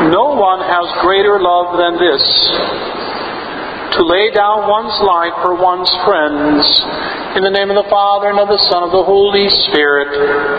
No one has greater love than this, to lay down one's life for one's friends. In the name of the Father, and of the Son, and of the Holy Spirit.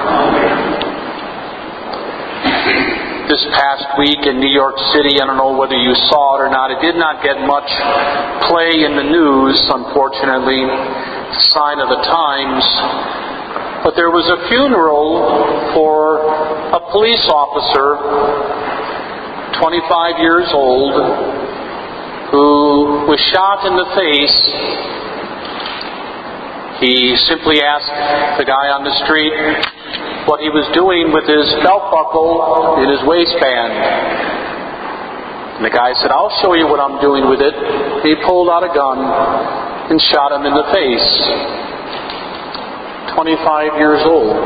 This past week in New York City, I don't know whether you saw it or not, it did not get much play in the news, unfortunately. It's a sign of the times. But there was a funeral for a police officer, 25 years old, who was shot in the face. He simply asked the guy on the street what he was doing with his belt buckle in his waistband. And the guy said, "I'll show you what I'm doing with it." He pulled out a gun and shot him in the face. 25 years old.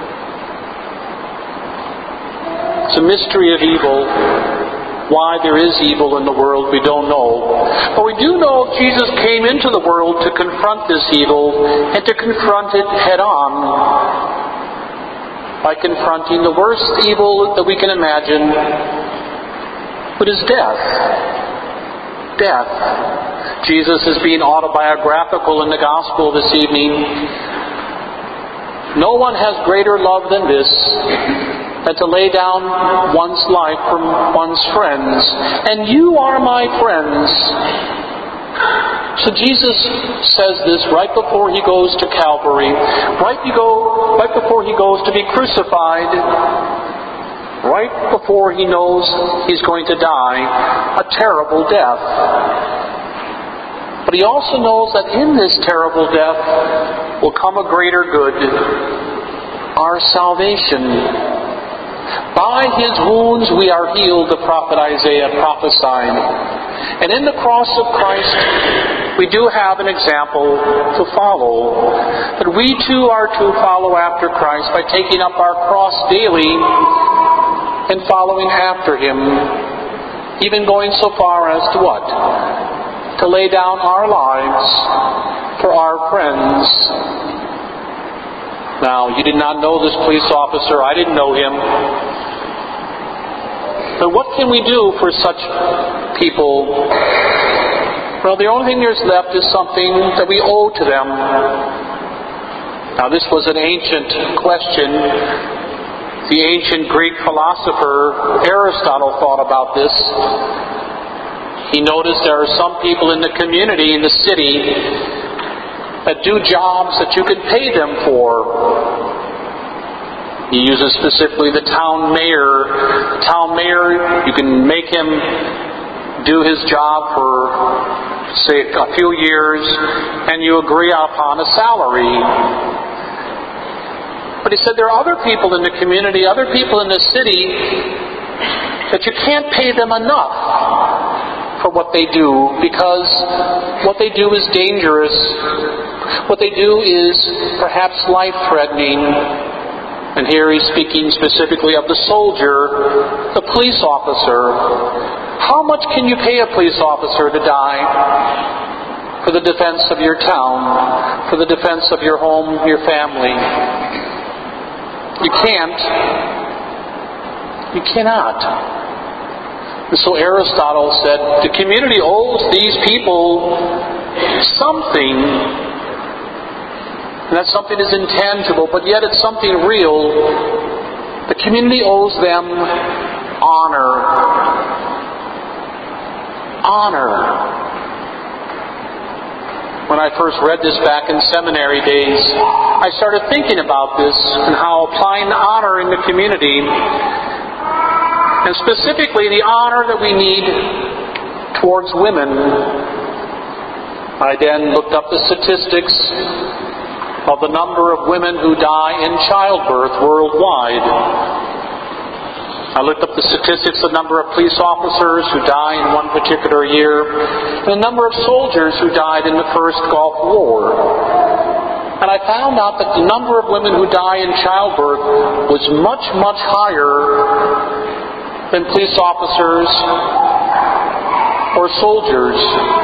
It's a mystery of evil. Why there is evil in the world, we don't know. But we do know Jesus came into the world to confront this evil and to confront it head on by confronting the worst evil that we can imagine, which is death. Death. Jesus is being autobiographical in the gospel this evening. No one has greater love than this, than to lay down one's life for one's friends. And you are my friends. So Jesus says this right before He goes to Calvary, right before He goes to be crucified, right before He knows He's going to die a terrible death. But He also knows that in this terrible death will come a greater good, our salvation. By His wounds we are healed, the prophet Isaiah prophesied. And in the cross of Christ we do have an example to follow. That we too are to follow after Christ by taking up our cross daily and following after Him. Even going so far as to what? To lay down our lives for our friends. Now, you did not know this police officer. I didn't know him. But what can we do for such people? Well, the only thing there's left is something that we owe to them. Now, this was an ancient question. The ancient Greek philosopher Aristotle thought about this. He noticed there are some people in the community, in the city, that do jobs that you could pay them for. He uses specifically the town mayor. The town mayor, you can make him do his job for, say, a few years, and you agree upon a salary. But he said there are other people in the community, other people in the city, that you can't pay them enough for what they do, because what they do is dangerous. What they do is perhaps life-threatening. And here he's speaking specifically of the soldier, the police officer. How much can you pay a police officer to die for the defense of your town, for the defense of your home, your family? You can't. You cannot. And so Aristotle said, the community owes these people something. And that something is intangible, but yet it's something real. The community owes them honor. Honor. When I first read this back in seminary days, I started thinking about this and how applying honor in the community, and specifically the honor that we need towards women. I then looked up the statistics of the number of women who die in childbirth worldwide. I looked up the statistics of the number of police officers who die in one particular year, and the number of soldiers who died in the first Gulf War. And I found out that the number of women who die in childbirth was much, much higher than police officers or soldiers.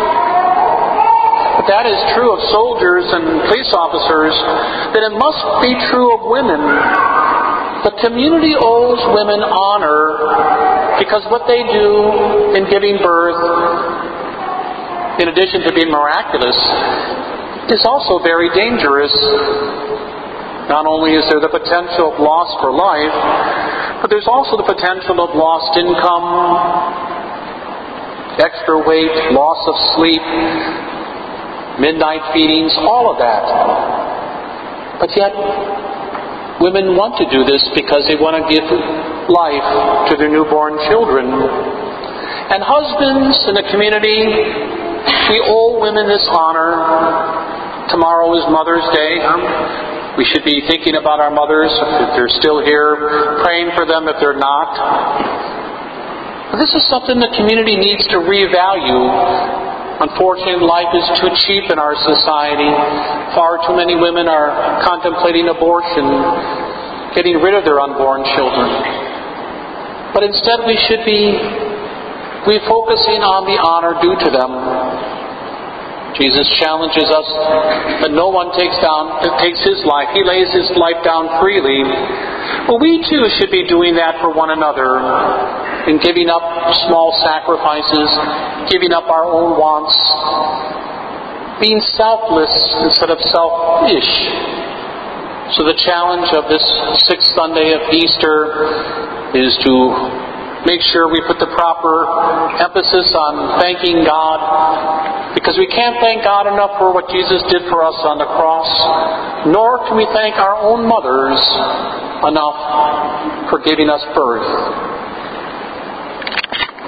But that is true of soldiers and police officers, then it must be true of women. The community owes women honor Because what they do in giving birth, in addition to being miraculous, is also very dangerous. Not only is there the potential of loss for life, but there's also the potential of lost income, extra weight, loss of sleep, midnight feedings, all of that. But yet, women want to do this because they want to give life to their newborn children. And husbands in the community, we owe women this honor. Tomorrow is Mother's Day. We should be thinking about our mothers, if they're still here, praying for them if they're not. This is something the community needs to revalue. Unfortunately, life is too cheap in our society. Far too many women are contemplating abortion, getting rid of their unborn children. But instead we should be refocusing on the honor due to them. Jesus challenges us that no one takes his life. He lays his life down freely. Well, we too should be doing that for one another, in giving up small sacrifices, giving up our own wants, being selfless instead of selfish. So the challenge of this sixth Sunday of Easter is to make sure we put the proper emphasis on thanking God, because we can't thank God enough for what Jesus did for us on the cross, nor can we thank our own mothers enough for giving us birth.